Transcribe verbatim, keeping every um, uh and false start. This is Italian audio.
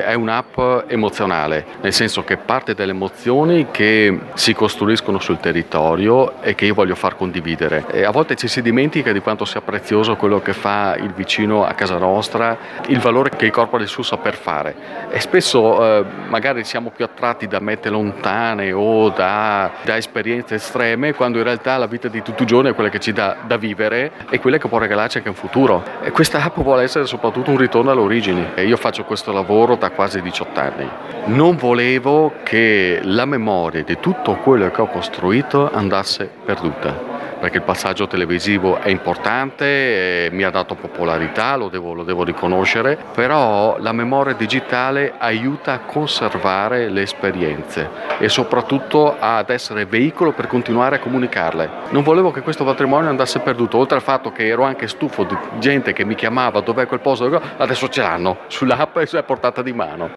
è un'app emozionale, nel senso che parte dalle emozioni che si costruiscono sul territorio e che io voglio far condividere. E a volte ci si dimentica di quanto sia prezioso quello che fa il vicino a casa nostra, il valore che incorpora il suo saper fare. E spesso eh, magari siamo più attratti da mete lontane o da, da esperienze estreme, quando in realtà la vita di tutti i giorni è quella che ci dà da vivere e quella che può regalarci anche un futuro. E questa app vuole essere soprattutto un ritorno alle origini. E io faccio questo lavoro da quasi diciotto anni. Non volevo che la memoria di tutto quello che ho costruito andasse perduta, perché il passaggio televisivo è importante, eh, mi ha dato popolarità, lo devo, lo devo riconoscere, però la memoria digitale aiuta a conservare le esperienze e soprattutto ad essere veicolo per continuare a comunicarle. Non volevo che questo patrimonio andasse perduto, oltre al fatto che ero anche stufo di gente che mi chiamava dov'è quel posto, adesso ce l'hanno sull'app e è portata di mano.